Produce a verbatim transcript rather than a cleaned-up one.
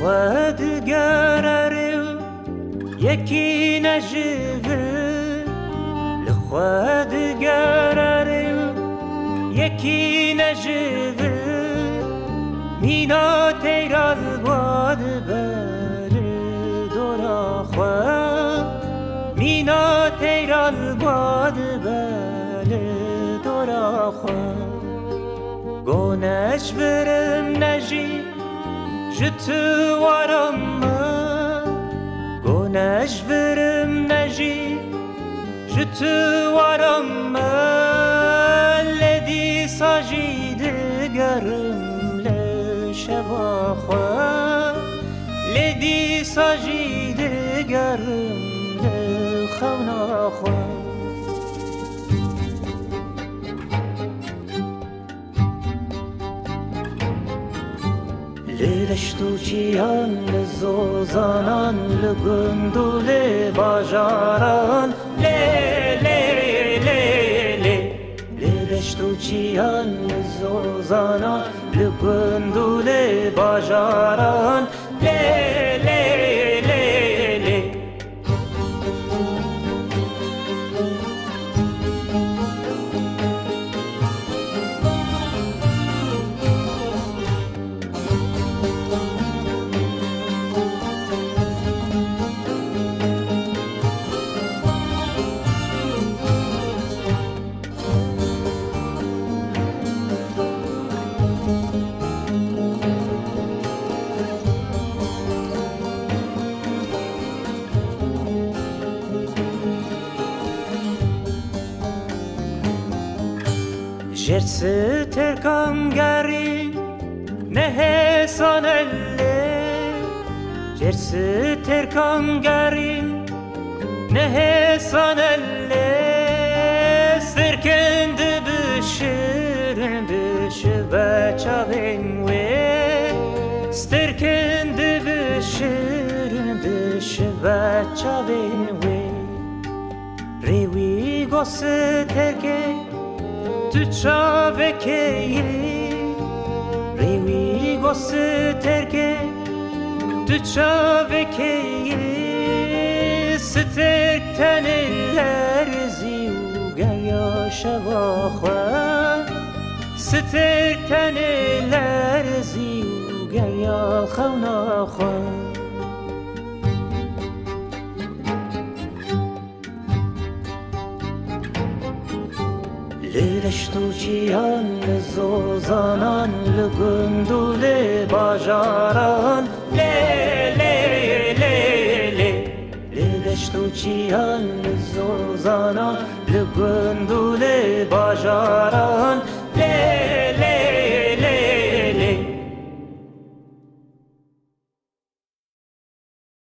خود گرره یکی نجوه لخود گرره یکی نجوه مینا تیرال باد بر دورا خواه مینا تیرال باد بر دورا خواه گونش برم نجی جتو وارم گونش برم نجی جتو وارم لدی ساجی دگرم لشبا خواه لدی ساجی دگرم لخونا خواه لشتو چیان لزوزانان لگندو لباجاران لی لی لی لی لشتو چیان لزوزانان لگندو لباجاران لی لی لی لی جرس ترکم گری نه سانله جرس ترکم گری نه سانله سرکند بشرن بش بچا بنوی سرکند بشرن بش بچا بنوی ریوی گوس ترکه tu çave keyri revi gos terke tu çave keyri sterk teneller ziu gel yaşava khwa sterk teneller ziu gel ya khawna khwa لشتو چیان لزوزانان لگندو لباجاران لی لی لی لی لشتو چیان لزوزانان لگندو